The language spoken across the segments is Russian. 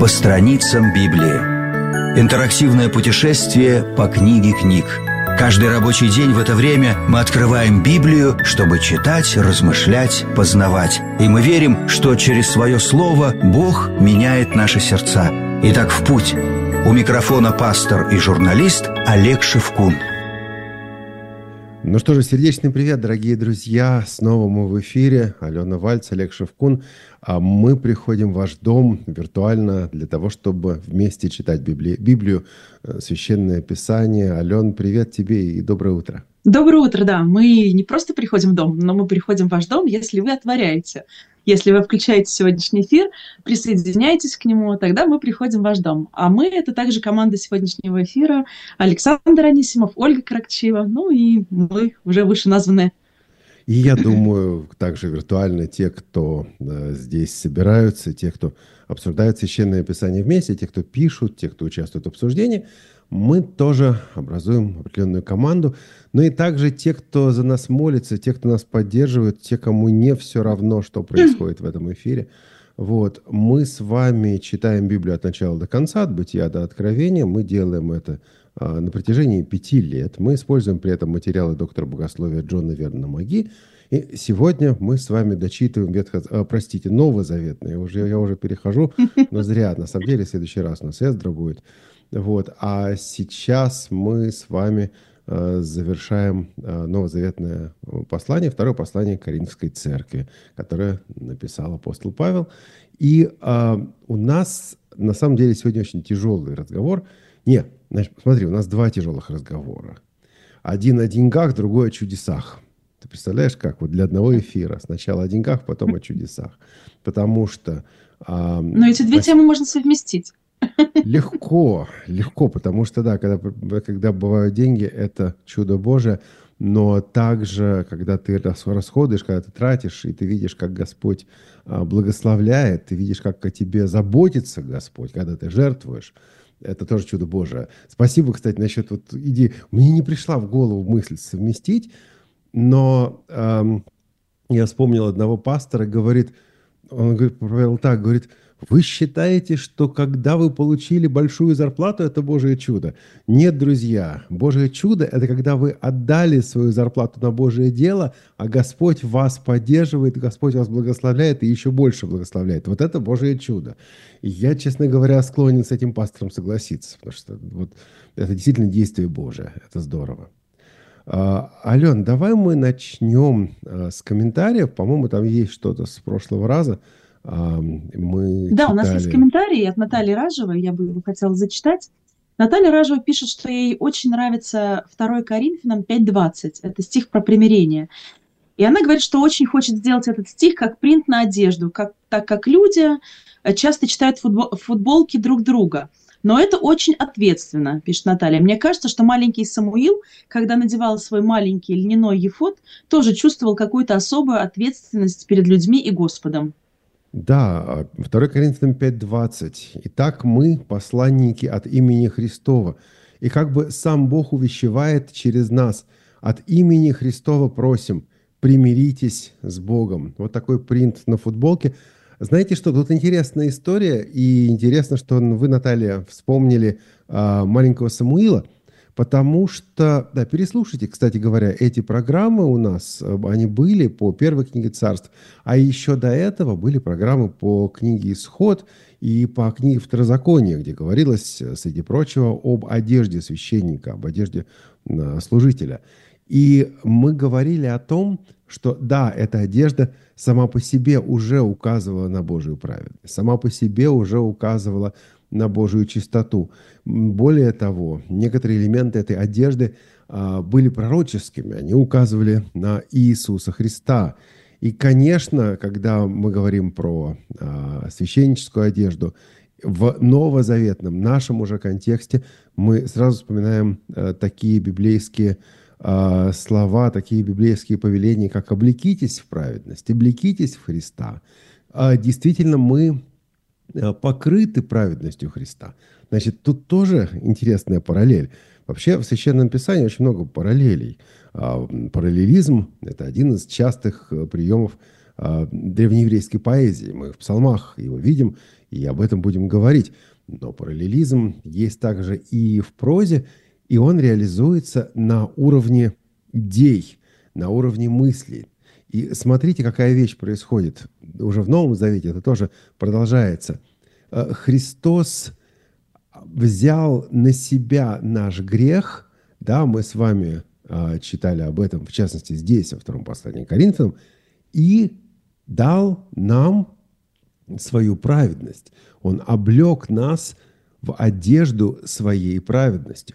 страницам Библии. Интерактивное путешествие по книге книг. Каждый рабочий день в это время мы открываем Библию, чтобы читать, размышлять, познавать. И мы верим, что через свое слово Бог меняет наши сердца. Итак, в путь. У микрофона пастор и журналист Олег Шевкун. Ну что же, сердечный привет, дорогие друзья. Снова мы в эфире. Алена Вальц, Олег Шевкун. А мы приходим в ваш дом виртуально для того, чтобы вместе читать Библию, Священное Писание. Ален, привет тебе и доброе утро. Доброе утро, да. Мы не просто приходим в дом, но мы приходим в ваш дом, если вы отворяете. Если вы включаете сегодняшний эфир, присоединяйтесь к нему, тогда мы приходим в ваш дом. А мы — это также команда сегодняшнего эфира. Александр Анисимов, Ольга Кракчиева, ну и мы уже вышеназванные. И я думаю, также виртуально те, кто здесь собираются, те, кто обсуждает Священное Писание вместе, те, кто пишут, те, кто участвует в обсуждении, мы тоже образуем определенную команду. Но и также те, кто за нас молится, те, кто нас поддерживает, те, кому не все равно, что происходит в этом эфире. Вот. Мы с вами читаем Библию от начала до конца, от Бытия до Откровения. Мы делаем это на протяжении 5 лет. Мы используем при этом материалы доктора богословия Джона Вернона Маги. И сегодня мы с вами дочитываем новозаветное. Я уже перехожу, но зря. На самом деле, в следующий раз у нас Эздра будет. Вот. А сейчас мы с вами завершаем новозаветное послание, второе послание Коринфской церкви, которое написал апостол Павел. И у нас на самом деле сегодня очень тяжелый разговор. Смотри, у нас 2 тяжелых разговора. Один о деньгах, другой о чудесах. Ты представляешь, как вот для одного эфира сначала о деньгах, потом о чудесах. Потому что... Но эти 2 темы можно совместить. Легко, потому что, да, когда бывают деньги, это чудо Божие, но также, когда ты расходуешь, когда ты тратишь, и ты видишь, как Господь благословляет, ты видишь, как о тебе заботится Господь, когда ты жертвуешь, это тоже чудо Божие. Спасибо, кстати, насчет вот идеи. Мне не пришла в голову мысль совместить, но я вспомнил одного пастора, он провел так, говорит: вы считаете, что когда вы получили большую зарплату, это Божие чудо? Нет, друзья, Божие чудо – это когда вы отдали свою зарплату на Божие дело, а Господь вас поддерживает, Господь вас благословляет и еще больше благословляет. Вот это Божие чудо. И я, честно говоря, склонен с этим пастором согласиться, потому что вот это действительно действие Божие. Это здорово. Ален, давай мы начнем с комментариев. По-моему, там есть что-то с прошлого раза. У нас есть комментарий от Натальи Ражевой, я бы его хотела зачитать. Наталья Ражева пишет, что ей очень нравится 2 Коринфянам 5:20. Это стих про примирение. И она говорит, что очень хочет сделать этот стих как принт на одежду, так как люди часто читают футболки друг друга. Но это очень ответственно, пишет Наталья. Мне кажется, что маленький Самуил, когда надевал свой маленький льняной ефод, тоже чувствовал какую-то особую ответственность перед людьми и Господом. Да, 2 Коринфянам 5:20. «Итак, мы посланники от имени Христова, и как бы сам Бог увещевает через нас, от имени Христова просим, примиритесь с Богом». Вот такой принт на футболке. Знаете что, тут интересная история, и интересно, что вы, Наталья, вспомнили маленького Самуила, потому что, да, переслушайте, кстати говоря, эти программы у нас, они были по первой книге Царств, а еще до этого были программы по книге Исход и по книге Второзакония, где говорилось, среди прочего, об одежде священника, об одежде служителя. И мы говорили о том, что да, эта одежда сама по себе уже указывала на Божию праведность, сама по себе уже указывала на Божию чистоту. Более того, некоторые элементы этой одежды были пророческими, они указывали на Иисуса Христа. И, конечно, когда мы говорим про священническую одежду, в новозаветном, нашем уже контексте, мы сразу вспоминаем такие библейские слова, такие библейские повеления, как «облекитесь в праведность», «облекитесь в Христа». Действительно, мы покрыты праведностью Христа. Значит, тут тоже интересная параллель. Вообще в Священном Писании очень много параллелей. Параллелизм – это один из частых приемов древнееврейской поэзии. Мы в псалмах его видим. и об этом будем говорить. Но параллелизм есть также и в прозе, и он реализуется на уровне идей, на уровне мыслей. И смотрите, какая вещь происходит. Уже в Новом Завете это тоже продолжается. Христос взял на себя наш грех. Да, мы с вами читали об этом, в частности, здесь, во втором послании к Коринфянам, и дал нам свою праведность. Он облек нас в одежду своей праведности.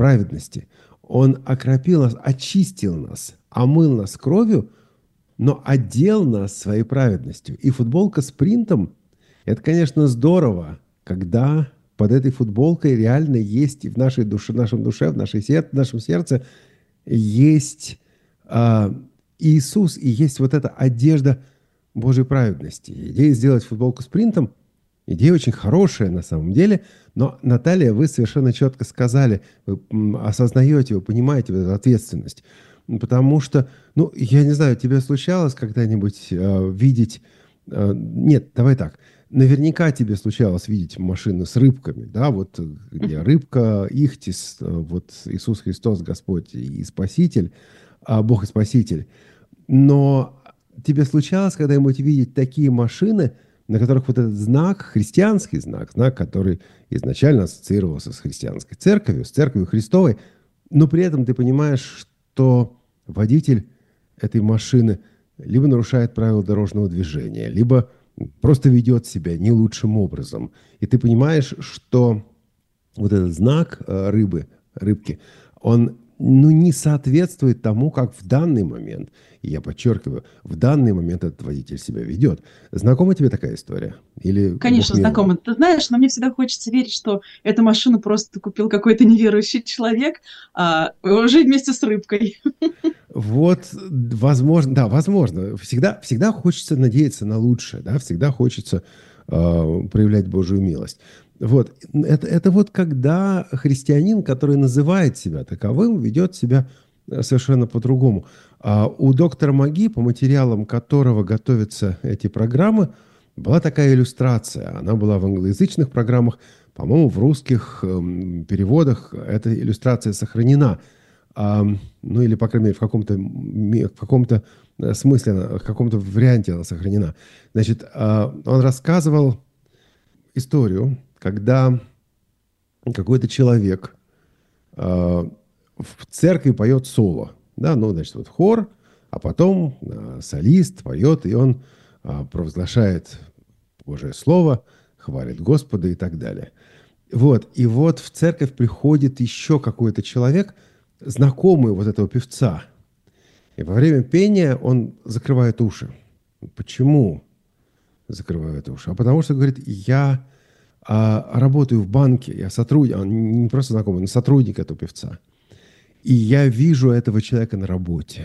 Он окропил нас, очистил нас, омыл нас кровью, но одел нас своей праведностью. И футболка с принтом – это, конечно, здорово, когда под этой футболкой реально есть и в нашей душе, в нашем душе, в нашем сердце есть Иисус, и есть вот эта одежда Божьей праведности. Идея сделать футболку с принтом – идея очень хорошая на самом деле, но, Наталья, вы совершенно четко сказали, вы осознаете, вы понимаете вот эту ответственность. Потому что, я не знаю, тебе случалось когда-нибудь видеть... Нет, давай так. Наверняка тебе случалось видеть машины с рыбками, да, вот где рыбка, ихтис, вот Иисус Христос, Господь и Спаситель, Бог и Спаситель. Но тебе случалось когда-нибудь видеть такие машины, на которых вот этот знак, христианский знак, который изначально ассоциировался с христианской церковью, с церковью Христовой, но при этом ты понимаешь, что водитель этой машины либо нарушает правила дорожного движения, либо просто ведет себя не лучшим образом. И ты понимаешь, что вот этот знак рыбки, он не соответствует тому, как в данный момент, и я подчеркиваю, в данный момент этот водитель себя ведет. Знакома тебе такая история? Или Конечно, знакома. Ты знаешь, но мне всегда хочется верить, что эту машину просто купил какой-то неверующий человек, уже вместе с рыбкой. Вот, возможно, да, возможно. Всегда хочется надеяться на лучшее, да, всегда хочется проявлять Божию милость. Вот, это вот когда христианин, который называет себя таковым, ведет себя совершенно по-другому. У доктора Маги, по материалам которого готовятся эти программы, была такая иллюстрация. Она была в англоязычных программах, по-моему, в русских переводах эта иллюстрация сохранена. Или, по крайней мере, в каком-то смысле, в каком-то варианте она сохранена. Значит, он рассказывал историю, когда какой-то человек в церкви поет соло. Да, значит, вот хор, а потом солист поет, и он провозглашает Божие Слово, хвалит Господа и так далее. Вот, и вот в церковь приходит еще какой-то человек, знакомый вот этого певца. И во время пения он закрывает уши. Почему закрывает уши? А потому что, говорит, я работаю в банке, я сотрудник, он не просто знакомый, но сотрудник этого певца. И я вижу этого человека на работе.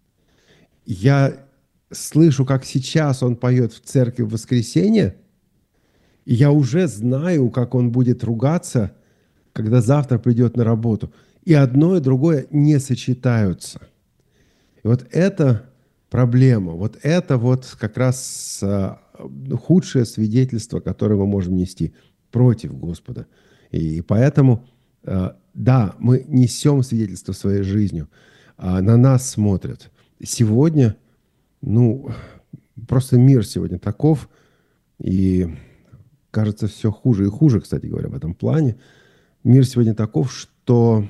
Я слышу, как сейчас он поет в церкви в воскресенье, и я уже знаю, как он будет ругаться, когда завтра придет на работу. И одно и другое не сочетаются. И вот это проблема, вот это вот как раз худшее свидетельство, которое мы можем нести против Господа. И поэтому, да, мы несем свидетельство своей жизнью, на нас смотрят. Сегодня, просто мир сегодня таков, и кажется, все хуже и хуже, кстати говоря, в этом плане. Мир сегодня таков, что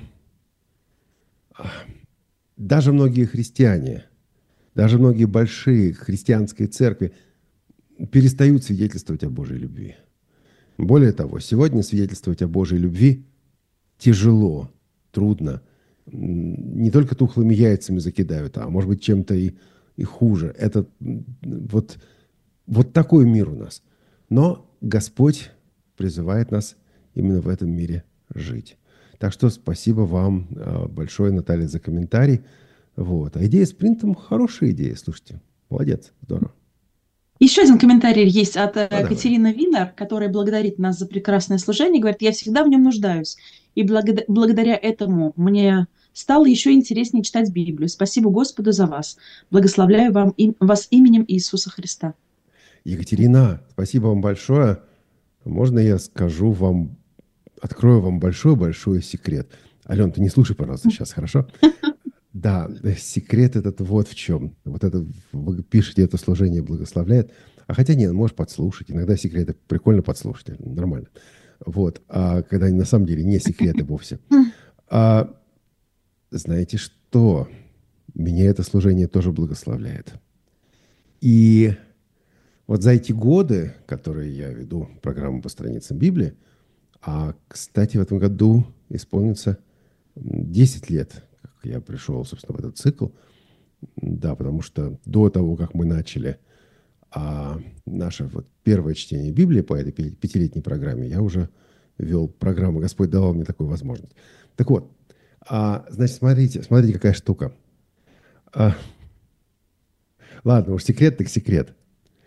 даже многие христиане, даже многие большие христианские церкви перестают свидетельствовать о Божьей любви. Более того, сегодня свидетельствовать о Божьей любви тяжело, трудно. Не только тухлыми яйцами закидают, а может быть чем-то и хуже. Это вот такой мир у нас. Но Господь призывает нас именно в этом мире жить. Так что спасибо вам большое, Наталья, за комментарий. Вот. А идея с принтом хорошая идея, слушайте. Молодец, здорово. Еще один комментарий есть от Катерины Винер, которая благодарит нас за прекрасное служение. Говорит, я всегда в нем нуждаюсь. И благодаря этому мне стало еще интереснее читать Библию. Спасибо Господу за вас. Благословляю вас именем Иисуса Христа. Екатерина, спасибо вам большое. можно я скажу вам, открою вам большой-большой секрет? Ален, ты не слушай, пожалуйста, сейчас, хорошо? Да, секрет этот вот в чем. Вот это вы пишете, это служение благословляет. А хотя нет, можешь подслушать. Иногда секреты прикольно подслушать. Нормально. Вот. А когда они на самом деле не секреты вовсе. А, знаете что? Меня это служение тоже благословляет. И вот за эти годы, которые я веду программу по страницам Библии, кстати, в этом году исполнится 10 лет, как я пришел, собственно, в этот цикл. Да, потому что до того, как мы начали наше вот первое чтение Библии по этой пятилетней программе, я уже вел программу, Господь давал мне такую возможность. Так вот, значит, смотрите, какая штука. Ладно, уж секрет так секрет.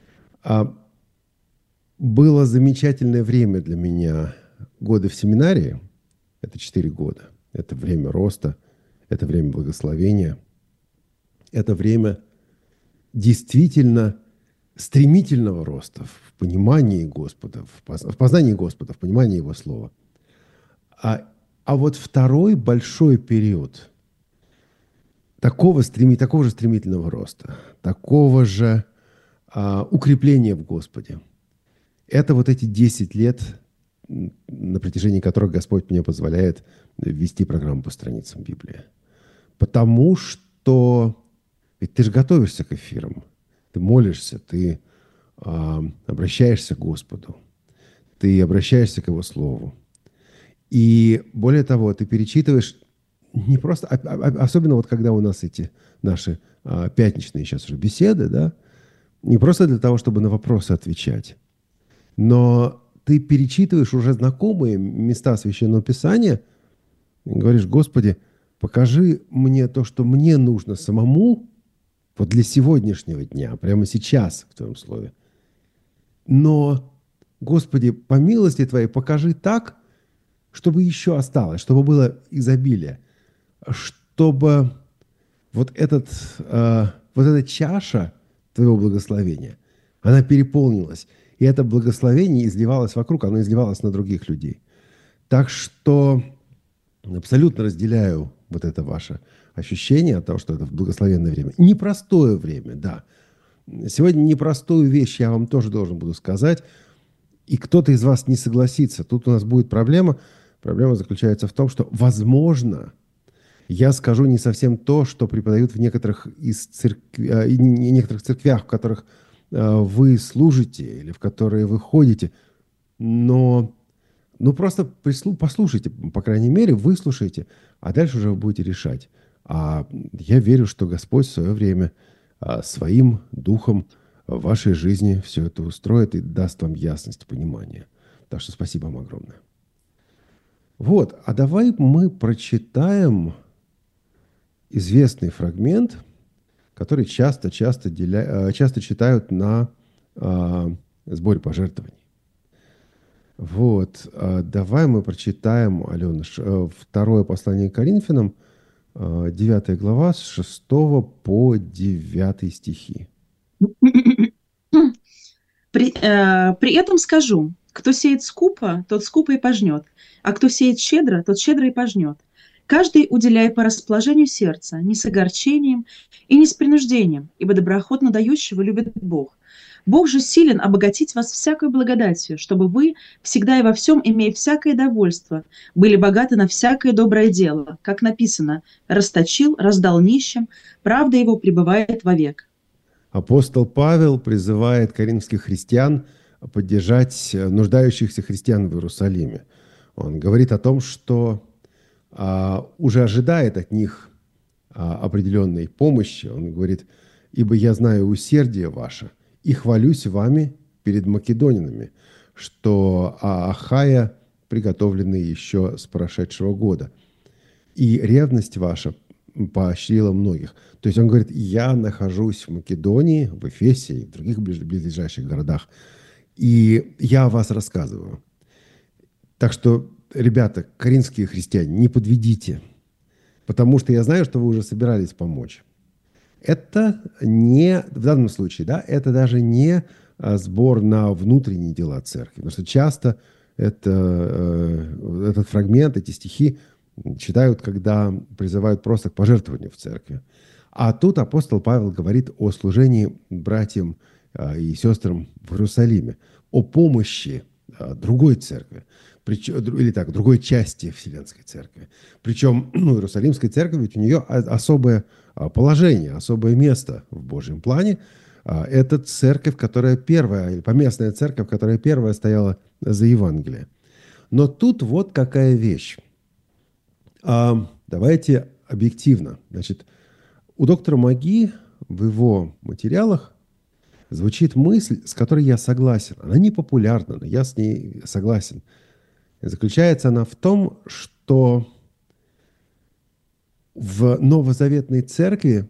Было замечательное время для меня, годы в семинарии, это 4 года, это время роста, это время благословения, это время действительно стремительного роста в понимании Господа, в познании Господа, в понимании Его Слова. А вот второй большой период такого же стремительного роста, такого же укрепления в Господе, это вот эти 10 лет, на протяжении которых Господь мне позволяет вести программу по страницам Библии. Потому что ведь ты же готовишься к эфирам, ты молишься, ты обращаешься к Господу, ты обращаешься к Его Слову. И более того, ты перечитываешь не просто, особенно вот когда у нас эти наши пятничные сейчас уже беседы, да, не просто для того, чтобы на вопросы отвечать, но ты перечитываешь уже знакомые места Священного Писания и говоришь: Господи, покажи мне то, что мне нужно самому, вот для сегодняшнего дня, прямо сейчас в Твоем Слове. Но, Господи, по милости Твоей покажи так, чтобы еще осталось, чтобы было изобилие, чтобы вот эта чаша Твоего благословения, она переполнилась. И это благословение изливалось вокруг, оно изливалось на других людей. Так что абсолютно разделяю вот это ваше ощущение от того, что это благословенное время. Непростое время, да. Сегодня непростую вещь я вам тоже должен буду сказать. И кто-то из вас не согласится. Тут у нас будет проблема. Проблема заключается в том, что, возможно, я скажу не совсем то, что преподают в некоторых церквях, в которых вы служите или в которые вы ходите. Но просто послушайте, по крайней мере, выслушайте, а дальше уже вы будете решать. А я верю, что Господь в свое время своим духом в вашей жизни все это устроит и даст вам ясность, понимание. Так что спасибо вам огромное. Вот, а давай мы прочитаем известный фрагмент, который часто читают на сборе пожертвований. Вот, давай мы прочитаем, Алена, второе послание к Коринфянам, 9 глава, с 6 по 9 стихи. При этом скажу: кто сеет скупо, тот скупо и пожнет, а кто сеет щедро, тот щедро и пожнет. Каждый уделяй по расположению сердца, не с огорчением и не с принуждением, ибо доброохотно дающего любит Бог. Бог же силен обогатить вас всякой благодатью, чтобы вы, всегда и во всем, имея всякое довольство, были богаты на всякое доброе дело, как написано: расточил, раздал нищим, правда его пребывает вовек. Апостол Павел призывает коринфских христиан поддержать нуждающихся христиан в Иерусалиме. Он говорит о том, что уже ожидает от них определенной помощи. Он говорит: «Ибо я знаю усердие ваше и хвалюсь вами перед македонянами, что Ахая приготовлены еще с прошедшего года. И ревность ваша поощрила многих». То есть он говорит: я нахожусь в Македонии, в Эфесе и в других близлежащих городах, и я о вас рассказываю. Так что, ребята, коринфские христиане, не подведите, потому что я знаю, что вы уже собирались помочь. Это не, в данном случае, да, это даже не сбор на внутренние дела церкви. Потому что часто этот фрагмент, эти стихи читают, когда призывают просто к пожертвованию в церкви. А тут апостол Павел говорит о служении братьям и сестрам в Иерусалиме, о помощи другой церкви, или так, другой части Вселенской церкви. Причем Иерусалимская церковь, ведь у нее особое положение, особое место в Божьем плане. Это церковь, которая первая, или поместная церковь, которая первая стояла за Евангелие. Но тут вот какая вещь. Давайте объективно. Значит, у доктора Маги в его материалах звучит мысль, с которой я согласен. Она не популярна, но я с ней согласен. И заключается она в том, что в новозаветной церкви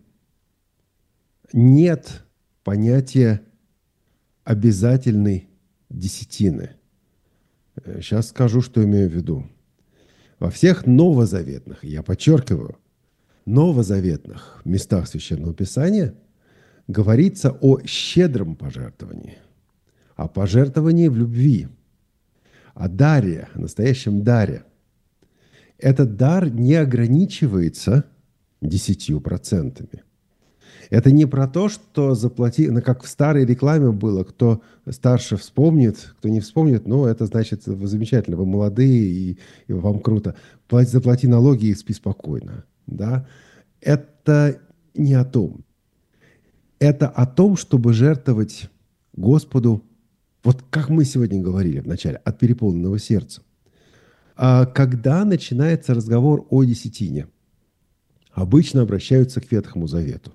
нет понятия обязательной десятины. Сейчас скажу, что имею в виду. Во всех новозаветных, я подчеркиваю, новозаветных местах Священного Писания говорится о щедром пожертвовании, о пожертвовании в любви, о даре, о настоящем даре. Этот дар не ограничивается 10%. Это не про то, что заплати, как в старой рекламе было, кто старше вспомнит, кто не вспомнит, ну, это значит, вы замечательно, вы молодые, и вам круто. Заплати налоги и спи спокойно. Да? Это не о том. Это о том, чтобы жертвовать Господу, вот как мы сегодня говорили вначале, от переполненного сердца. А когда начинается разговор о десятине, обычно обращаются к Ветхому Завету.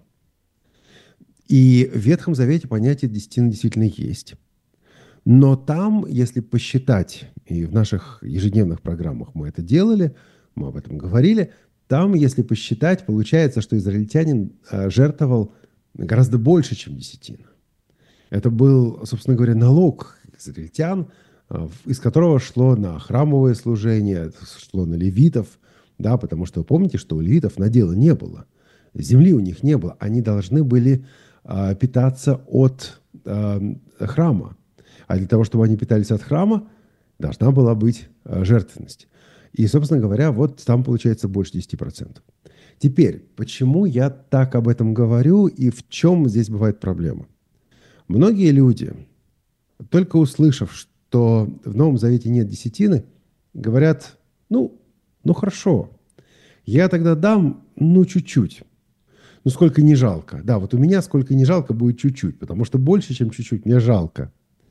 И в Ветхом Завете понятие десятины действительно есть. Но там, если посчитать, и в наших ежедневных программах мы это делали, мы об этом говорили, там, если посчитать, получается, что израильтянин жертвовал гораздо больше, чем десятина. Это был, собственно говоря, налог израильтян, из которого шло на храмовое служение, шло на левитов, да, потому что вы помните, что у левитов надела не было, земли у них не было, они должны были питаться от храма. А для того, чтобы они питались от храма, должна была быть жертвенность. И, собственно говоря, вот там получается больше 10%. Теперь, почему я так об этом говорю и в чем здесь бывает проблема? Многие люди, только услышав, что в Новом Завете нет десятины, говорят, ну хорошо, я тогда дам, чуть-чуть. Сколько не жалко. Да, вот у меня сколько не жалко будет чуть-чуть, потому что больше, чем чуть-чуть, мне жалко.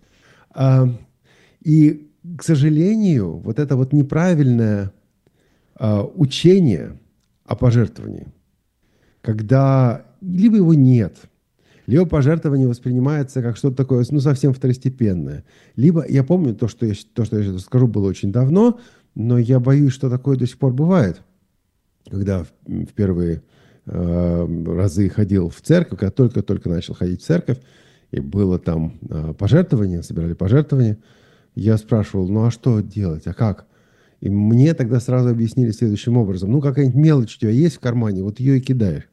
И, к сожалению, вот это вот неправильное учение о пожертвовании, когда либо его нет, либо пожертвование воспринимается как что-то такое, совсем второстепенное. Либо, я помню, то, что я сейчас скажу, было очень давно, но я боюсь, что такое до сих пор бывает, когда в первые разы ходил в церковь, когда только-только начал ходить в церковь, и было там пожертвование, собирали пожертвования, я спрашивал, а что делать, а как? И мне тогда сразу объяснили следующим образом, какая-нибудь мелочь у тебя есть в кармане, вот ее и кидаешь.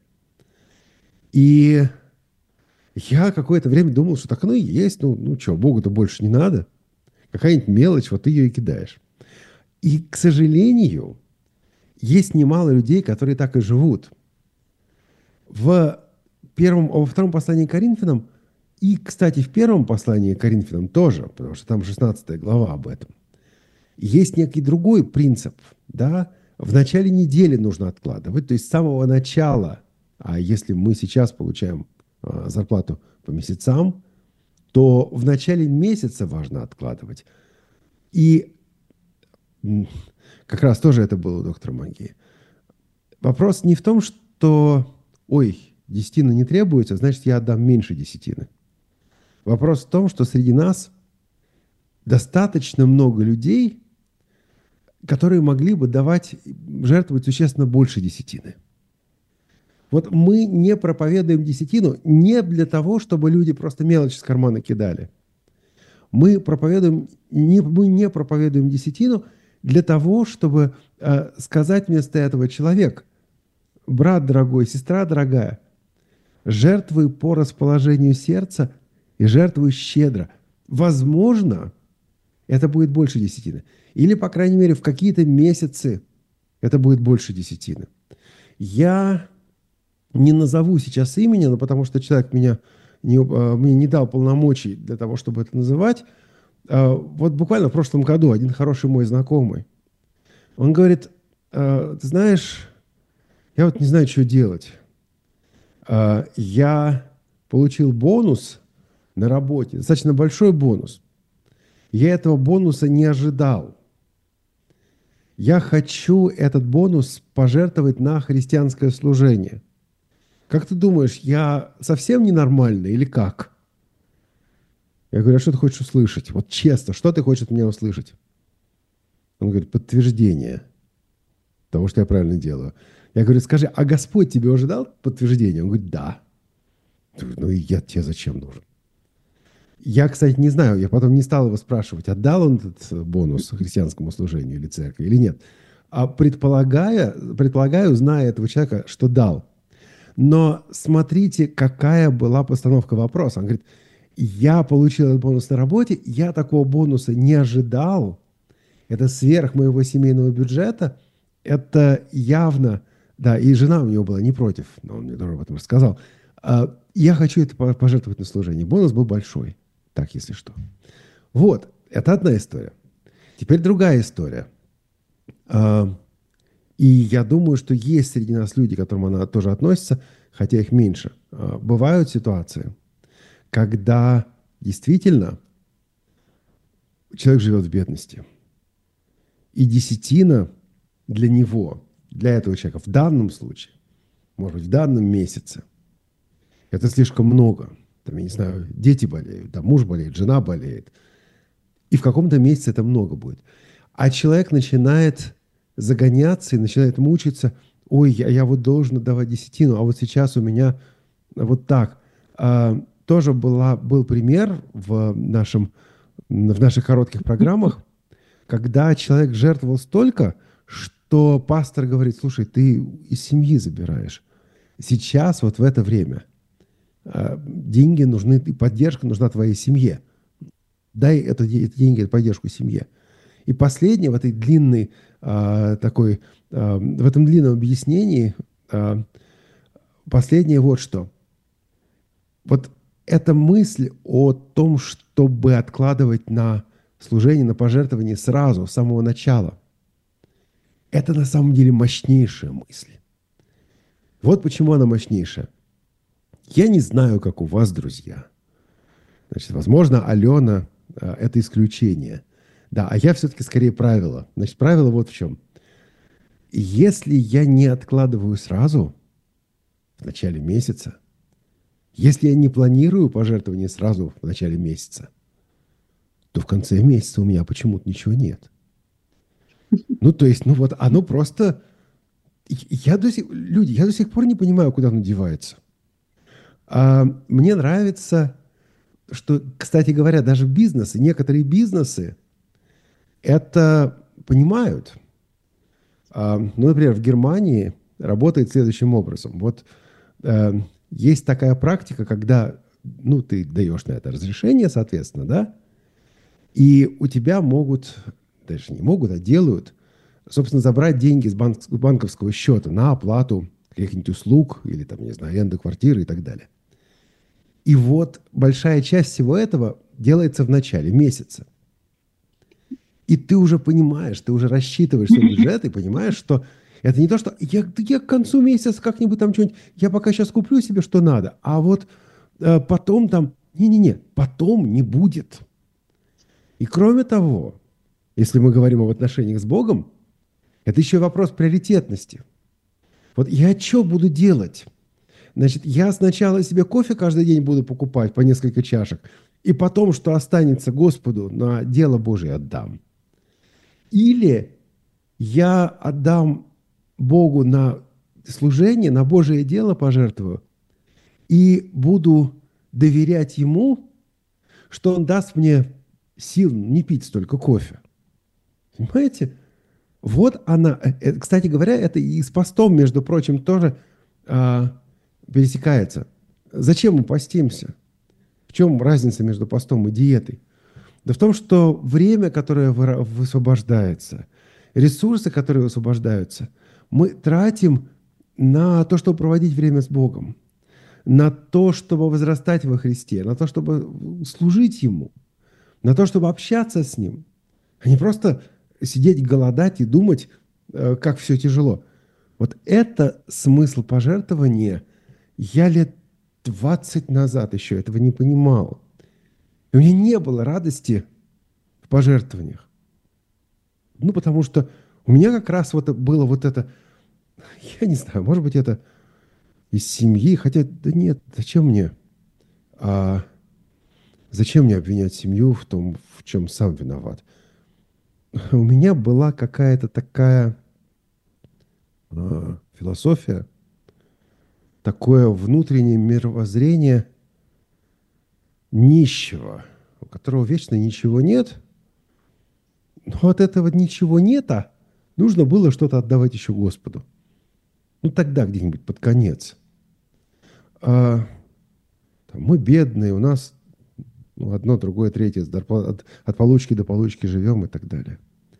И я какое-то время думал, что так оно и есть, что, Богу-то больше не надо, какая-нибудь мелочь, вот ты ее и кидаешь. И, к сожалению, есть немало людей, которые так и живут. Во втором послании к Коринфянам, и, кстати, в первом послании к Коринфянам тоже, потому что там 16 глава об этом, есть некий другой принцип. Да? В начале недели нужно откладывать, то есть с самого начала. А если мы сейчас получаем зарплату по месяцам, то в начале месяца важно откладывать. И как раз тоже это было у доктора Маги. Вопрос не в том, что десятина не требуется, значит, я отдам меньше десятины. Вопрос в том, что среди нас достаточно много людей, которые могли бы жертвовать существенно больше десятины. Вот мы не проповедуем десятину не для того, чтобы люди просто мелочь с кармана кидали. Мы не проповедуем десятину для того, чтобы сказать вместо этого: человек, брат дорогой, сестра дорогая, жертвуй по расположению сердца и жертвую щедро. Возможно, это будет больше десятины. Или, по крайней мере, в какие-то месяцы это будет больше десятины. Я не назову сейчас имени, но потому что человек мне не дал полномочий для того, чтобы это называть. Вот буквально в прошлом году один хороший мой знакомый, он говорит: ты знаешь, я вот не знаю, что делать. Я получил бонус на работе, достаточно большой бонус. Я этого бонуса не ожидал. Я хочу этот бонус пожертвовать на христианское служение. Как ты думаешь, я совсем ненормальный или как? Я говорю: а что ты хочешь услышать? Вот честно, что ты хочешь от меня услышать? Он говорит: подтверждение того, что я правильно делаю. Я говорю: скажи, а Господь тебе уже дал подтверждение? Он говорит: да. Я говорю: ну и я тебе зачем нужен? Я, кстати, не знаю, я потом не стал его спрашивать, отдал он этот бонус христианскому служению или церкви, или нет. А предполагаю, зная этого человека, что дал. Но смотрите, какая была постановка вопроса. Он говорит: я получил этот бонус на работе, я такого бонуса не ожидал. Это сверх моего семейного бюджета. Это явно, да, и жена у него была не против, но он мне тоже об этом рассказал. Я хочу это пожертвовать на служение. Бонус был большой. Так, если что. Вот, это одна история. Теперь другая история. И я думаю, что есть среди нас люди, к которым она тоже относится, хотя их меньше. Бывают ситуации, когда действительно человек живет в бедности. И десятина для него, для этого человека, в данном случае, может быть, в данном месяце, это слишком много. Там, я не знаю, дети болеют, там, муж болеет, жена болеет. И в каком-то месяце это много будет. А человек начинает загоняться и начинает мучиться. Ой, я вот должен отдавать десятину, а вот сейчас у меня вот так. Тоже был пример в наших коротких программах, когда человек жертвовал столько, что пастор говорит: слушай, ты из семьи забираешь. Сейчас, вот в это время, деньги нужны, и поддержка нужна твоей семье. Дай эти деньги, эту поддержку семье. И последнее в этой длинной в этом длинном объяснении, последнее вот что. Вот эта мысль о том, чтобы откладывать на служение, на пожертвование сразу, с самого начала, это на самом деле мощнейшая мысль. Вот почему она мощнейшая. Я не знаю, как у вас, друзья. Значит, возможно, Алена – это исключение. Да, а я все-таки скорее правило. Значит, правило вот в чем. Если я не откладываю сразу, в начале месяца, если я не планирую пожертвование сразу в начале месяца, то в конце месяца у меня почему-то ничего нет. Ну, то есть, вот оно просто... Я до сих пор не понимаю, куда оно девается. Мне нравится, что, кстати говоря, даже некоторые бизнесы это понимают. Например, в Германии работает следующим образом. Вот есть такая практика, когда ты даешь на это разрешение, соответственно, да, и у тебя даже не могут, а делают, собственно, забрать деньги с банковского счета на оплату каких-нибудь услуг или, там, не знаю, аренду квартиры и так далее. И вот большая часть всего этого делается в начале месяца. И ты уже понимаешь, ты уже рассчитываешь свой бюджет и понимаешь, что это не то, что я к концу месяца как-нибудь там что-нибудь, я пока сейчас куплю себе, что надо, а вот потом там, потом не будет. И кроме того, если мы говорим об отношениях с Богом, это еще и вопрос приоритетности. Вот я что буду делать? Значит, я сначала себе кофе каждый день буду покупать по несколько чашек, и потом, что останется Господу, на дело Божие отдам. Или я отдам Богу на служение, на Божие дело пожертвую, и буду доверять Ему, что Он даст мне сил не пить столько кофе. Понимаете? Вот она. Кстати говоря, это и с постом, между прочим, тоже пересекается. Зачем мы постимся? В чем разница между постом и диетой? Да в том, что время, которое высвобождается, ресурсы, которые высвобождаются, мы тратим на то, чтобы проводить время с Богом, на то, чтобы возрастать во Христе, на то, чтобы служить Ему, на то, чтобы общаться с Ним, а не просто сидеть, голодать и думать, как все тяжело. Вот это смысл пожертвования. Я лет 20 назад еще этого не понимал. И у меня не было радости в пожертвованиях. Ну, потому что у меня как раз вот было вот это, я не знаю, может быть, это из семьи, хотя, да нет, зачем мне обвинять семью в том, в чем сам виноват? У меня была какая-то такая философия, такое внутреннее мировоззрение нищего, у которого вечно ничего нет, но от этого ничего нет, нужно было что-то отдавать еще Господу. Ну, тогда где-нибудь под конец. Мы бедные, у нас одно, другое, третье, от получки до получки живем и так далее.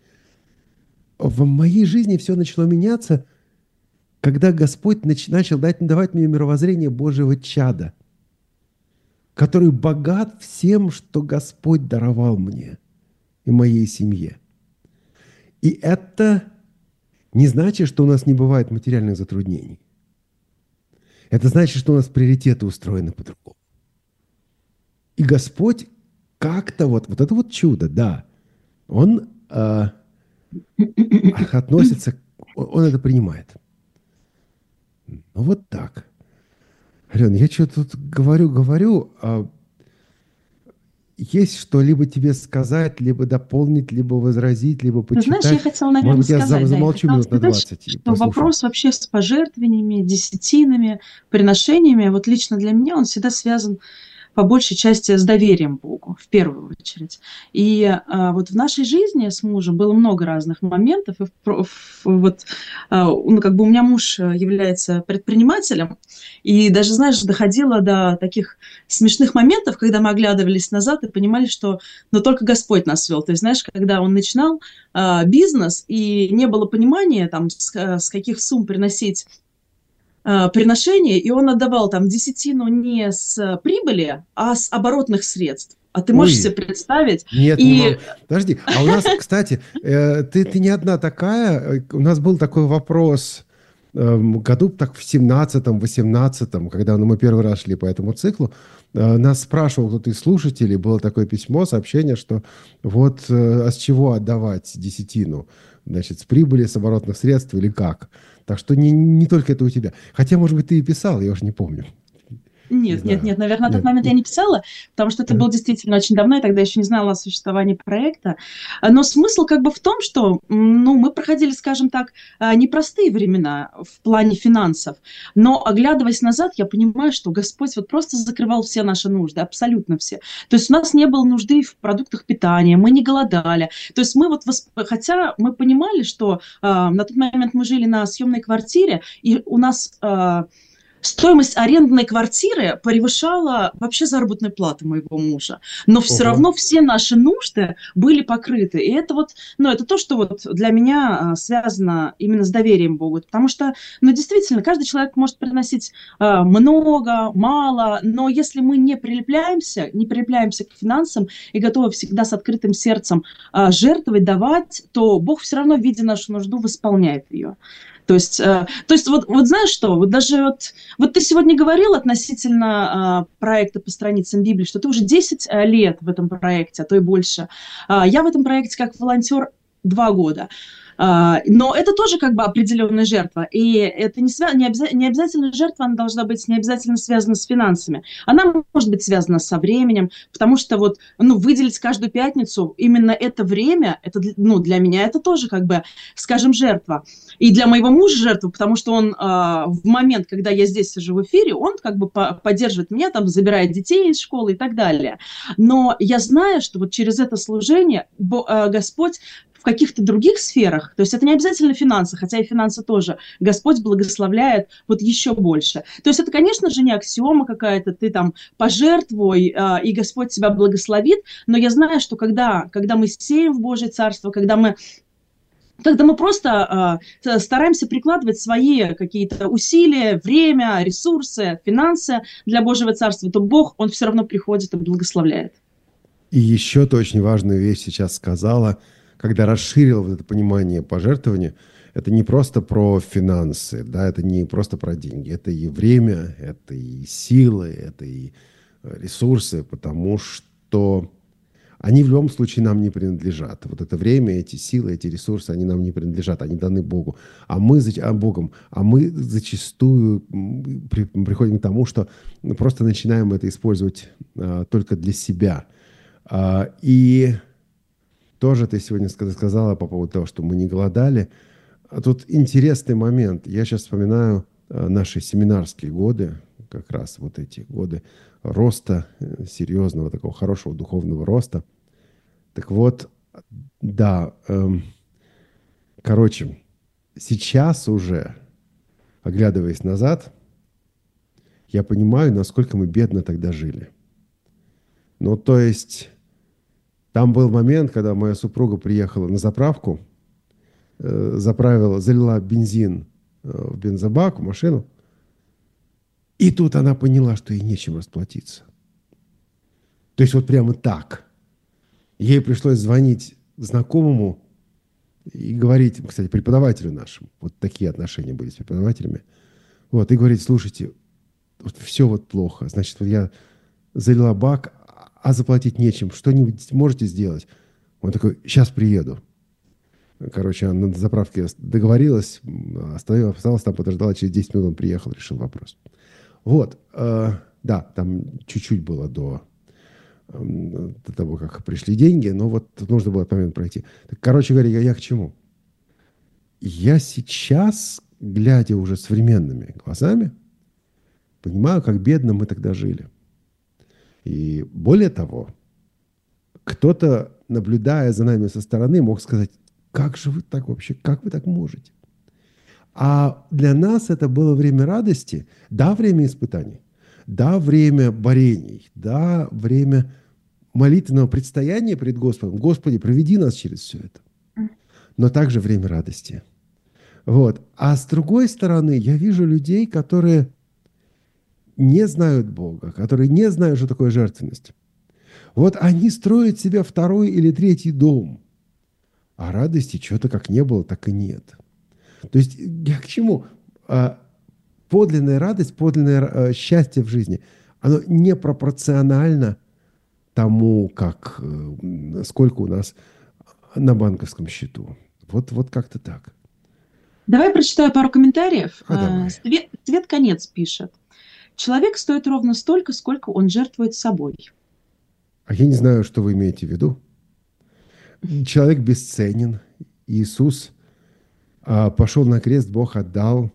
В моей жизни все начало меняться, когда Господь начал давать мне мировоззрение Божьего чада, который богат всем, что Господь даровал мне и моей семье. И это не значит, что у нас не бывает материальных затруднений. Это значит, что у нас приоритеты устроены по-другому. И Господь как-то вот это вот чудо, да, Он относится, Он это принимает. Ну вот так. Алена, я что-то тут говорю, есть что либо тебе сказать, либо дополнить, либо возразить, либо почитать. Ты знаешь, я хотела, наверное, Может быть, сказать, я замолчу минут на 20. Что вопрос вообще с пожертвованиями, десятинами, приношениями, вот лично для меня он всегда связан по большей части с доверием Богу, в первую очередь. И вот в нашей жизни с мужем было много разных моментов. И вот, как бы у меня муж является предпринимателем, и даже, знаешь, доходило до таких смешных моментов, когда мы оглядывались назад и понимали, что только Господь нас вел. То есть, знаешь, когда он начинал бизнес, и не было понимания, там, с каких сумм приносить приношение, и он отдавал там десятину не с прибыли, а с оборотных средств. А ты можешь себе представить? Нет, не могу. Подожди, а у нас, кстати, ты не одна такая. У нас был такой вопрос году так в 17-м, 18-м, когда мы первый раз шли по этому циклу. Нас спрашивал кто-то из слушателей, было такое письмо, сообщение, что вот а с чего отдавать десятину? Значит, с прибыли, с оборотных средств или как? Так что не только это у тебя. Хотя, может быть, ты и писал, я уже не помню. Нет, наверное, на тот момент я не писала, потому что это было действительно очень давно, и тогда еще не знала о существовании проекта. Но смысл как бы в том, что мы проходили, скажем так, непростые времена в плане финансов, но, оглядываясь назад, я понимаю, что Господь вот просто закрывал все наши нужды, абсолютно все. То есть у нас не было нужды в продуктах питания, мы не голодали. То есть мы хотя мы понимали, что на тот момент мы жили на съемной квартире, и у нас стоимость арендной квартиры превышала вообще заработную плату моего мужа. Но все равно все наши нужды были покрыты. И это вот, это то, что вот для меня связано именно с доверием Богу. Потому что, действительно, каждый человек может приносить много, мало, но если мы не прилепляемся к финансам и готовы всегда с открытым сердцем жертвовать, давать, то Бог все равно, видя нашу нужду, восполняет ее. То есть вот знаешь что, вот даже вот ты сегодня говорил относительно проекта по страницам Библии, что ты уже 10 лет в этом проекте, а то и больше. Я в этом проекте как волонтер 2 года. Но это тоже как бы определенная жертва. И это не обязательно жертва, она должна быть не обязательно связана с финансами. Она может быть связана со временем, потому что выделить каждую пятницу именно это время, это, для меня это тоже как бы, скажем, жертва. И для моего мужа жертва, потому что он в момент, когда я здесь сижу в эфире, он как бы поддерживает меня, там, забирает детей из школы и так далее. Но я знаю, что вот через это служение Господь в каких-то других сферах, то есть это не обязательно финансы, хотя и финансы тоже, Господь благословляет вот еще больше. То есть это, конечно же, не аксиома какая-то, ты там пожертвуй, и Господь тебя благословит, но я знаю, что когда мы сеем в Божье Царство, когда мы просто стараемся прикладывать свои какие-то усилия, время, ресурсы, финансы для Божьего Царства, то Бог, Он все равно приходит и благословляет. И еще ты очень важную вещь сейчас сказала, когда расширил вот это понимание пожертвования. Это не просто про финансы, да, это не просто про деньги, это и время, это и силы, это и ресурсы, потому что они в любом случае нам не принадлежат. Вот это время, эти силы, эти ресурсы, они нам не принадлежат, они даны Богу. Богом. А мы зачастую приходим к тому, что просто начинаем это использовать только для себя. И тоже ты сегодня сказала по поводу того, что мы не голодали. Тут интересный момент. Я сейчас вспоминаю наши семинарские годы, как раз вот эти годы роста, серьезного такого хорошего духовного роста. Так вот, да, сейчас уже, оглядываясь назад, я понимаю, насколько мы бедно тогда жили. Ну, то есть, там был момент, когда моя супруга приехала на заправку, залила бензин в бензобак, в машину, и тут она поняла, что ей нечем расплатиться. То есть вот прямо так. Ей пришлось звонить знакомому и говорить, кстати, преподавателю нашему, вот такие отношения были с преподавателями, вот, и говорить: слушайте, вот все вот плохо, значит, вот я залила бак, а заплатить нечем, что-нибудь можете сделать? Он такой: сейчас приеду. Короче, она на заправке договорилась, осталась там, подождала, через 10 минут он приехал, решил вопрос. Вот, да, там чуть-чуть было до того, как пришли деньги, но вот нужно было этот момент пройти. Так, короче говоря, я к чему? Я сейчас, глядя уже современными глазами, понимаю, как бедно мы тогда жили. И более того, кто-то, наблюдая за нами со стороны, мог сказать: как же вы так вообще, как вы так можете? А для нас это было время радости, да, время испытаний, да, время борений, да, время молитвенного предстояния пред Господом. Господи, проведи нас через все это. Но также время радости. Вот. А с другой стороны, я вижу людей, которые не знают Бога, которые не знают, что такое жертвенность. Вот они строят себе второй или третий дом, а радости что-то как не было, так и нет. То есть я к чему? Подлинная радость, подлинное счастье в жизни, оно не пропорционально тому, сколько у нас на банковском счету. Вот как-то так. Давай прочитаю пару комментариев. Давай. Свет Конец пишет: человек стоит ровно столько, сколько он жертвует собой. А я не знаю, что вы имеете в виду. Человек бесценен. Иисус пошел на крест, Бог отдал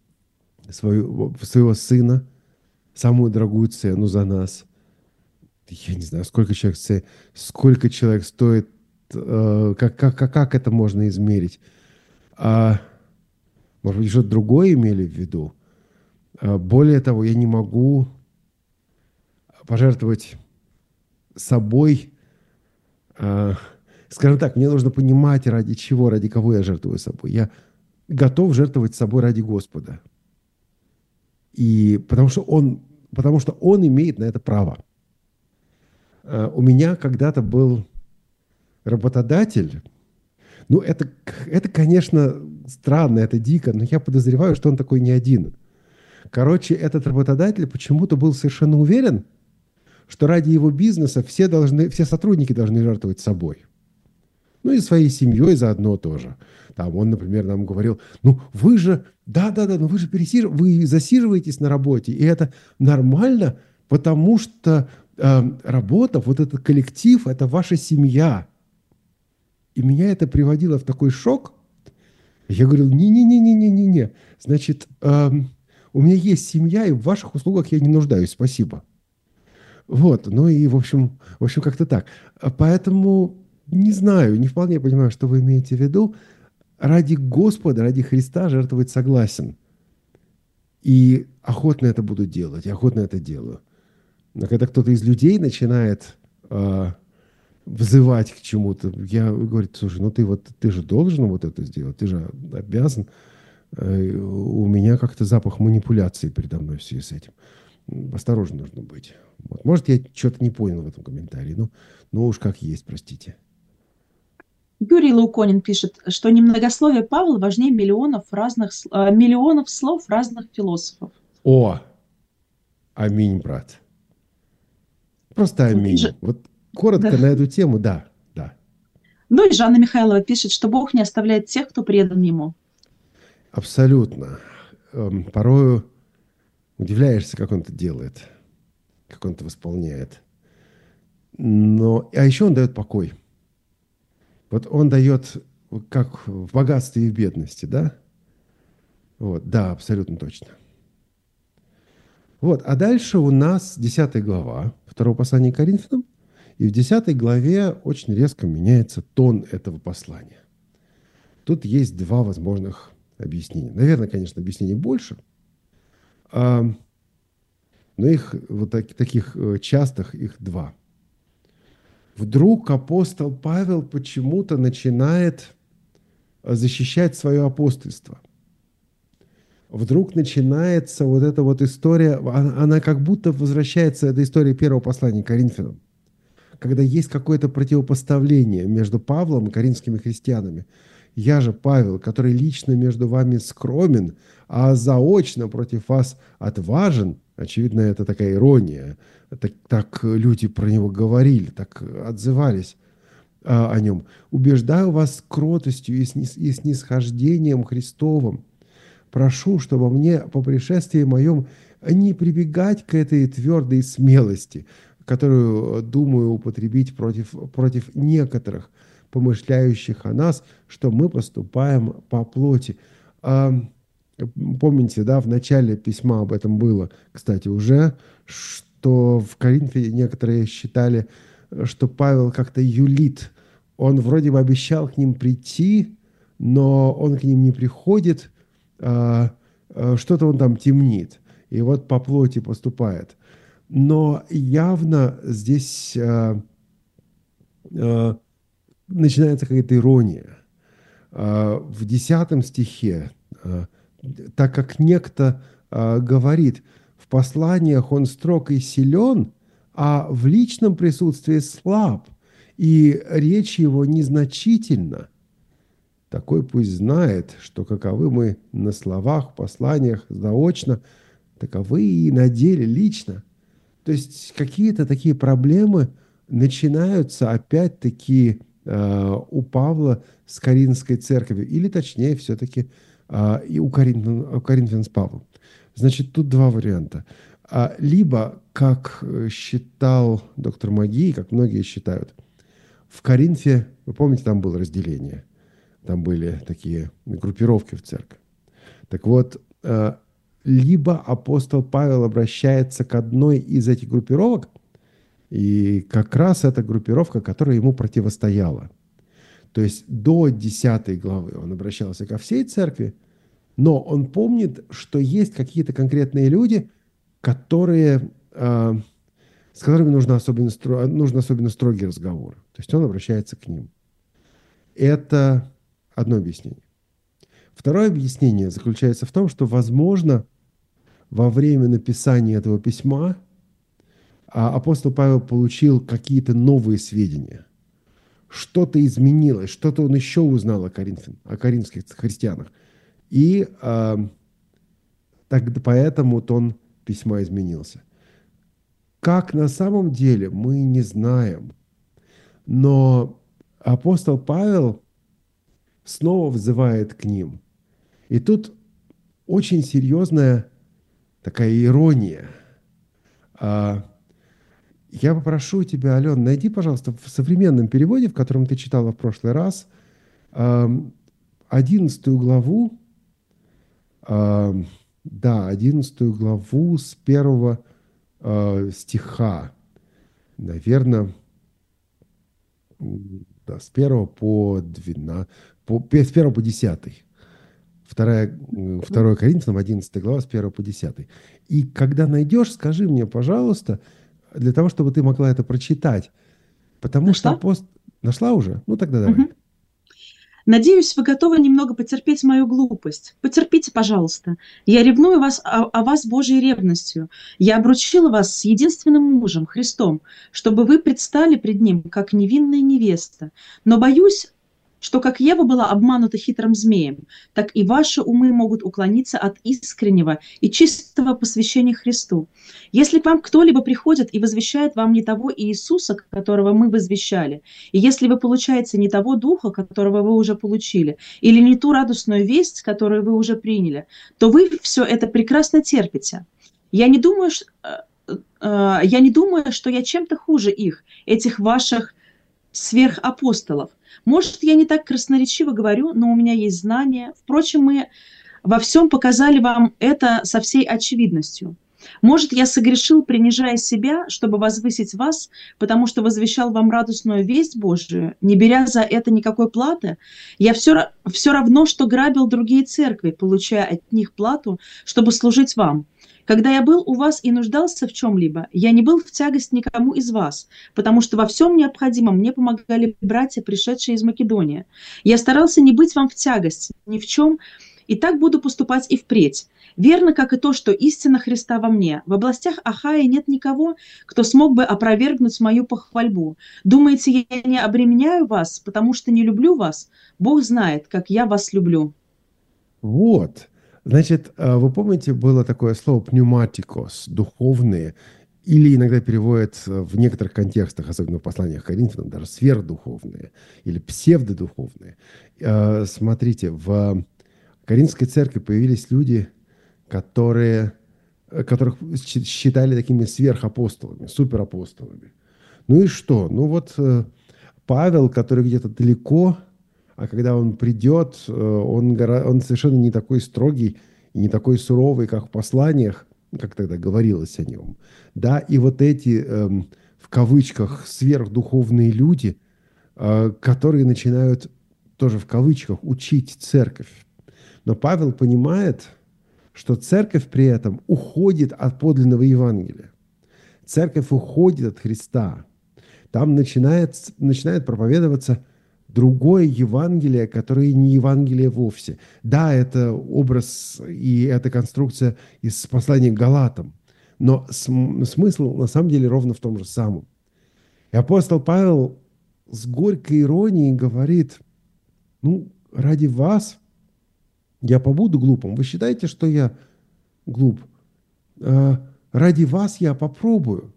своего Сына, самую дорогую цену за нас. Я не знаю, сколько человек стоит, как это можно измерить. Может быть, что-то другое имели в виду. Более того, я не могу пожертвовать собой. Скажем так, мне нужно понимать, ради чего, ради кого я жертвую собой. Я готов жертвовать собой ради Господа. И потому что Он имеет на это право. У меня когда-то был работодатель. Ну, это, конечно, странно, это дико, но я подозреваю, что он такой не один. Короче, этот работодатель почему-то был совершенно уверен, что ради его бизнеса все сотрудники должны жертвовать собой. Ну и своей семьей заодно тоже. Там он, например, нам говорил: ну вы же, ну вы же вы засиживаетесь на работе, и это нормально, потому что работа, вот этот коллектив, это ваша семья. И меня это приводило в такой шок. Я говорил: не. Значит, у меня есть семья, и в ваших услугах я не нуждаюсь, спасибо. Вот, ну и в общем как-то так. Поэтому не знаю, не вполне понимаю, что вы имеете в виду. Ради Господа, ради Христа жертвовать согласен. И охотно это буду делать, и охотно это делаю. Но когда кто-то из людей начинает взывать к чему-то, я говорю: слушай, ну ты же должен вот это сделать, ты же обязан. У меня как-то запах манипуляции передо мной в связи с этим. Осторожно нужно быть. Вот. Может, я что-то не понял в этом комментарии. Ну уж как есть, простите. Юрий Лауконин пишет, что немногословие Павла важнее миллионов слов разных философов. О, аминь, брат. Просто Вот, аминь. Вот коротко да. на эту тему, да, да. Ну и Жанна Михайлова пишет, что Бог не оставляет тех, кто предан Ему. Абсолютно. Порою удивляешься, как он это делает, как он это восполняет. А еще он дает покой. Вот он дает, как в богатстве и в бедности, да? Вот, да, абсолютно точно. Вот, а дальше у нас 10 глава второго послания к Коринфянам, и в 10 главе очень резко меняется тон этого послания. Тут есть два возможных объяснения. Наверное, конечно, объяснений больше, но их вот таких частых их два. Вдруг апостол Павел почему-то начинает защищать свое апостольство. Вдруг начинается вот эта вот история, она как будто возвращается, эта история первого послания к Коринфянам, когда есть какое-то противопоставление между Павлом и коринфскими христианами. Я же Павел, который лично между вами скромен, а заочно против вас отважен. Очевидно, это такая ирония. Так люди про него говорили, так отзывались о нем. Убеждаю вас кротостью и снисхождением Христовым. Прошу, чтобы мне по пришествии моем не прибегать к этой твердой смелости, которую думаю употребить против некоторых, помышляющих о нас, что мы поступаем по плоти. Помните, да, в начале письма об этом было, кстати, уже, что в Коринфе некоторые считали, что Павел как-то юлит. Он вроде бы обещал к ним прийти, но он к ним не приходит, что-то он там темнит. И вот по плоти поступает. Но явно здесь начинается какая-то ирония. В 10 стихе, так как некто говорит, в посланиях он строг и силен, а в личном присутствии слаб, и речь его незначительна, такой пусть знает, что каковы мы на словах, посланиях, заочно, таковы и на деле лично. То есть какие-то такие проблемы начинаются опять-таки у Павла с Коринфской церковью, или точнее все-таки и у Коринфян с Павлом. Значит, тут два варианта. Либо, как считал доктор Маги, как многие считают, в Коринфе, вы помните, там было разделение, там были такие группировки в церкви. Так вот, либо апостол Павел обращается к одной из этих группировок, и как раз эта группировка, которая ему противостояла. То есть до 10 главы он обращался ко всей церкви, но он помнит, что есть какие-то конкретные люди, с которыми нужно особенно строгий разговор. То есть он обращается к ним. Это одно объяснение. Второе объяснение заключается в том, что, возможно, во время написания этого письма апостол Павел получил какие-то новые сведения. Что-то изменилось, что-то он еще узнал о коринфских христианах. И поэтому тон письма изменился. Как на самом деле, мы не знаем. Но апостол Павел снова взывает к ним. И тут очень серьезная такая ирония. Я попрошу тебя, Ален, найди, пожалуйста, в современном переводе, в котором ты читала в прошлый раз, 11 главу, 11 главу с 1 стиха. Наверное, да, с 1 по 12, с 1 по 10. Второе Коринфянам, 11 глава, с 1 по 10. И когда найдешь, скажи мне, пожалуйста, для того, чтобы ты могла это прочитать. Потому что Нашла? апостол... Нашла уже? Ну, тогда давай. Мгм. Надеюсь, вы готовы немного потерпеть мою глупость. Потерпите, пожалуйста. Я ревную вас о вас Божьей ревностью. Я обручила вас с единственным мужем, Христом, чтобы вы предстали пред Ним, как невинная невеста. Но боюсь, что как Ева была обманута хитрым змеем, так и ваши умы могут уклониться от искреннего и чистого посвящения Христу. Если к вам кто-либо приходит и возвещает вам не того Иисуса, которого мы возвещали, и если вы получаете не того духа, которого вы уже получили, или не ту радостную весть, которую вы уже приняли, то вы все это прекрасно терпите. Я не думаю, что я чем-то хуже их, этих ваших сверхапостолов. Может, я не так красноречиво говорю, но у меня есть знания. Впрочем, мы во всем показали вам это со всей очевидностью. Может, я согрешил, принижая себя, чтобы возвысить вас, потому что возвещал вам радостную весть Божию, не беря за это никакой платы? Я все равно, что грабил другие церкви, получая от них плату, чтобы служить вам. Когда я был у вас и нуждался в чем-либо, я не был в тягость никому из вас, потому что во всем необходимом мне помогали братья, пришедшие из Македонии. Я старался не быть вам в тягость ни в чем, и так буду поступать и впредь. Верно, как и то, что истина Христа во мне. В областях Ахаи нет никого, кто смог бы опровергнуть мою похвальбу. Думаете, я не обременяю вас, потому что не люблю вас? Бог знает, как я вас люблю. Вот. Значит, вы помните, было такое слово пневматикос, духовные, или иногда переводят в некоторых контекстах, особенно в посланиях к Коринфянам, даже сверхдуховные или псевдодуховные. Смотрите, в Коринфской церкви появились люди, которых считали такими сверхапостолами, суперапостолами. Ну и что? Ну вот Павел, который где-то далеко, а когда он придет, он совершенно не такой строгий и не такой суровый, как в посланиях, как тогда говорилось о нем. Да, и вот эти, в кавычках, сверхдуховные люди, которые начинают, тоже в кавычках, учить церковь. Но Павел понимает, что церковь при этом уходит от подлинного Евангелия. Церковь уходит от Христа. Там начинает проповедоваться другое Евангелие, которое не Евангелие вовсе. Да, это образ и эта конструкция из послания к Галатам, но смысл на самом деле ровно в том же самом. И апостол Павел с горькой иронией говорит: ну, ради вас я побуду глупым. Вы считаете, что я глуп? Ради вас я попробую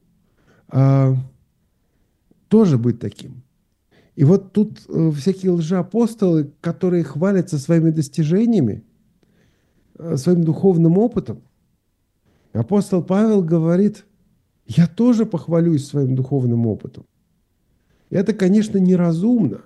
тоже быть таким. И вот тут всякие лжеапостолы, которые хвалятся своими достижениями, своим духовным опытом. Апостол Павел говорит: я тоже похвалюсь своим духовным опытом. И это, конечно, неразумно.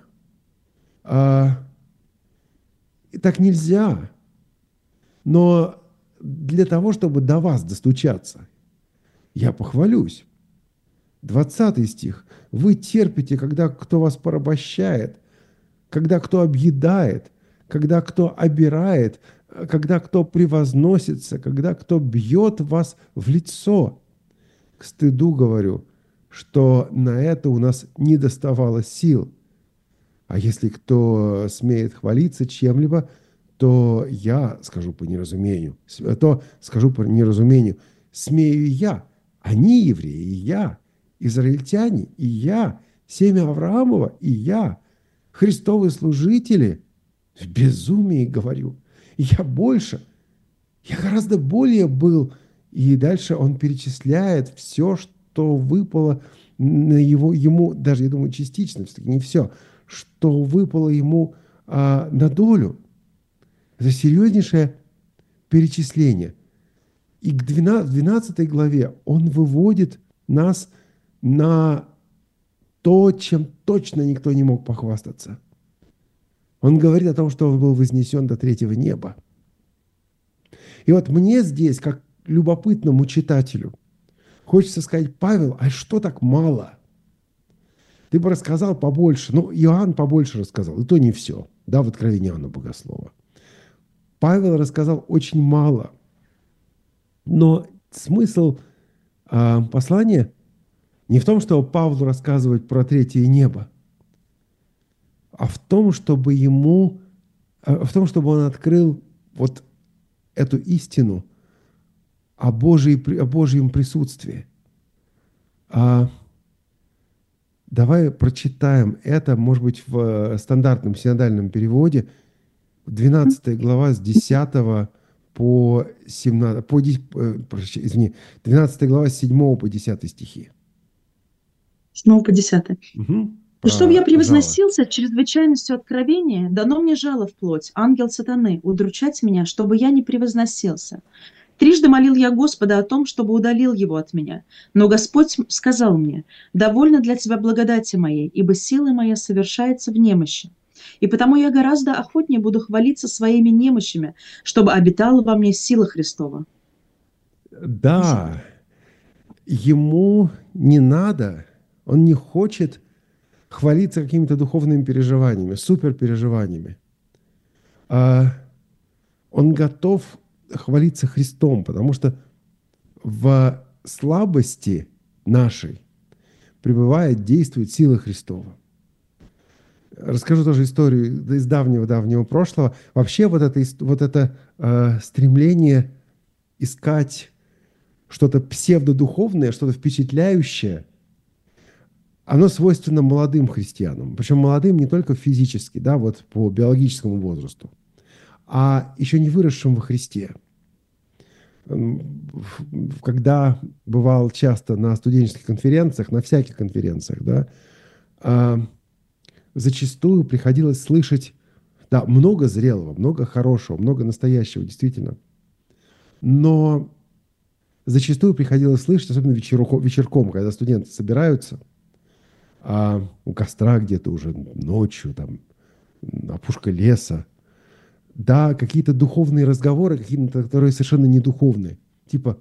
И так нельзя. Но для того, чтобы до вас достучаться, я похвалюсь. 20 стих. Вы терпите, когда кто вас порабощает, когда кто объедает, когда кто обирает, когда кто превозносится, когда кто бьет вас в лицо. К стыду говорю, что на это у нас не доставало сил. А если кто смеет хвалиться чем-либо, то я скажу по неразумению, смею я, они евреи, и я, израильтяне, и я, семя Авраамова, и я, Христовы служители. В безумии говорю. И я гораздо более был. И дальше он перечисляет все, что выпало на ему, даже, я думаю, частично, все-таки не все, что выпало ему на долю. Это серьезнейшее перечисление. И в 12 главе он выводит нас на то, чем точно никто не мог похвастаться. Он говорит о том, что он был вознесен до 3-го неба. И вот мне здесь, как любопытному читателю, хочется сказать: Павел, а что так мало? Ты бы рассказал побольше. Ну, Иоанн побольше рассказал, и то не все. Да, в Откровении Иоанна Богослова. Павел рассказал очень мало. Но смысл послания не в том, чтобы Павлу рассказывать про третье небо, а в том, чтобы он открыл вот эту истину о Божьем присутствии. Давай прочитаем это, может быть, в стандартном синодальном переводе, 12 глава с 10 по 17, 12 глава с 7 по 10 стихи. 7 по 10. Угу. Чтобы я превозносился чрезвычайностью откровения, дано мне жало в плоть, ангел сатаны, удручать меня, чтобы я не превозносился. Трижды молил я Господа о том, чтобы удалил его от меня. Но Господь сказал мне: «Довольно для тебя благодати моей, ибо сила моя совершается в немощи. И потому я гораздо охотнее буду хвалиться своими немощами, чтобы обитала во мне сила Христова». Да, ему не надо, он не хочет хвалиться какими-то духовными переживаниями, суперпереживаниями. Он готов хвалиться Христом, потому что в слабости нашей пребывает, действует сила Христова. Расскажу тоже историю из давнего прошлого. Вообще вот это стремление искать что-то псевдодуховное, что-то впечатляющее, оно свойственно молодым христианам. Причем молодым не только физически, да, вот по биологическому возрасту, а еще не выросшим во Христе. Когда бывал часто на студенческих конференциях, на всяких конференциях, да, зачастую приходилось слышать, да, много зрелого, много хорошего, много настоящего, действительно. Но зачастую приходилось слышать, особенно вечерком, когда студенты собираются, у костра где-то уже ночью, там, опушка леса, да, какие-то духовные разговоры, какие-то, которые совершенно не духовные. Типа,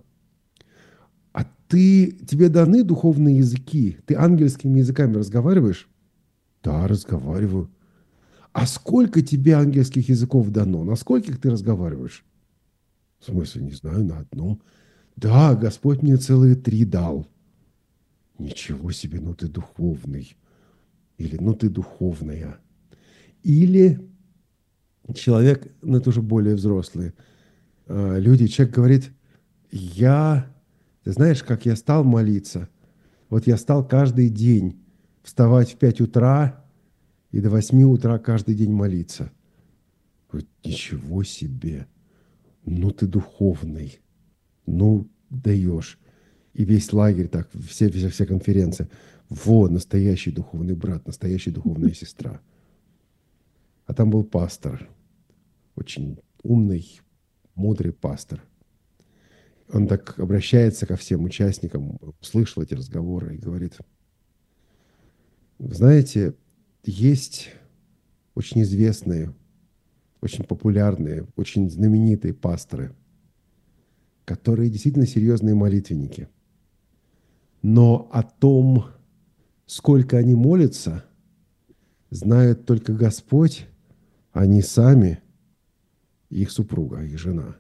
тебе даны духовные языки? Ты ангельскими языками разговариваешь? Да, разговариваю. А сколько тебе ангельских языков дано? На скольких ты разговариваешь? В смысле, не знаю, на одном. Да, Господь мне целые 3 дал. Ничего себе, ну ты духовный. Или ну ты духовная. Или человек, ну это уже более взрослые люди, человек говорит: ты знаешь, как я стал молиться? Вот я стал каждый день вставать в 5 утра и до 8 утра каждый день молиться. Говорит: ничего себе, ну ты духовный, ну даешь. И весь лагерь так, все конференции. Вот настоящий духовный брат, настоящая духовная сестра. А там был пастор, очень умный, мудрый пастор. Он так обращается ко всем участникам, слышал эти разговоры и говорит: знаете, есть очень известные, очень популярные, очень знаменитые пасторы, которые действительно серьезные молитвенники. Но о том, сколько они молятся, знает только Господь, они сами, их супруга, их жена.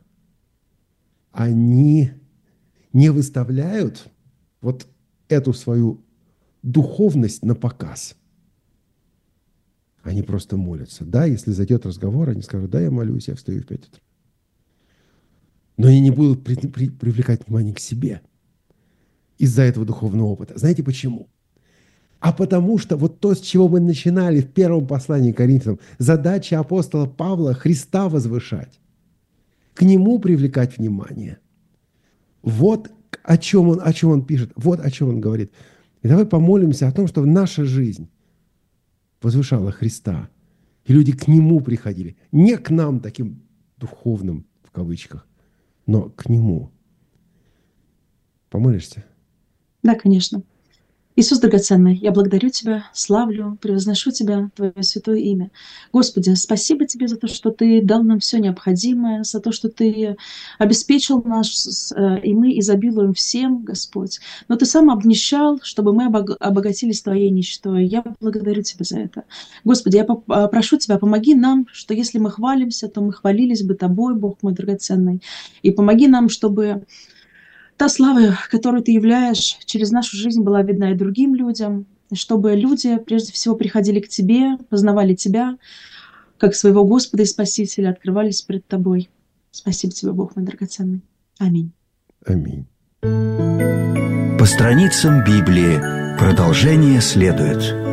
Они не выставляют вот эту свою духовность на показ. Они просто молятся. Да, если зайдет разговор, они скажут: да, я молюсь, я встаю в 5 утра. Но они не будут привлекать внимание к себе из-за этого духовного опыта. Знаете почему? А потому что вот то, с чего мы начинали в первом послании к Коринфянам, задача апостола Павла — Христа возвышать, к Нему привлекать внимание. Вот о чем он пишет, вот о чем он говорит. И давай помолимся о том, чтобы наша жизнь возвышала Христа, и люди к Нему приходили. Не к нам таким духовным, в кавычках, но к Нему. Помолишься? Да, конечно. Иисус драгоценный, я благодарю Тебя, славлю, превозношу Тебя, Твое святое имя. Господи, спасибо Тебе за то, что Ты дал нам все необходимое, за то, что Ты обеспечил нас, и мы изобилуем всем, Господь. Но Ты сам обнищал, чтобы мы обогатились Твоей нищетой. Я благодарю Тебя за это. Господи, я прошу Тебя, помоги нам, что если мы хвалимся, то мы хвалились бы Тобой, Бог мой драгоценный. И помоги нам, чтобы та слава, которую Ты являешь, через нашу жизнь была видна и другим людям, чтобы люди прежде всего приходили к Тебе, познавали Тебя, как своего Господа и Спасителя, открывались перед Тобой. Спасибо Тебе, Бог мой драгоценный. Аминь. Аминь. По страницам Библии продолжение следует.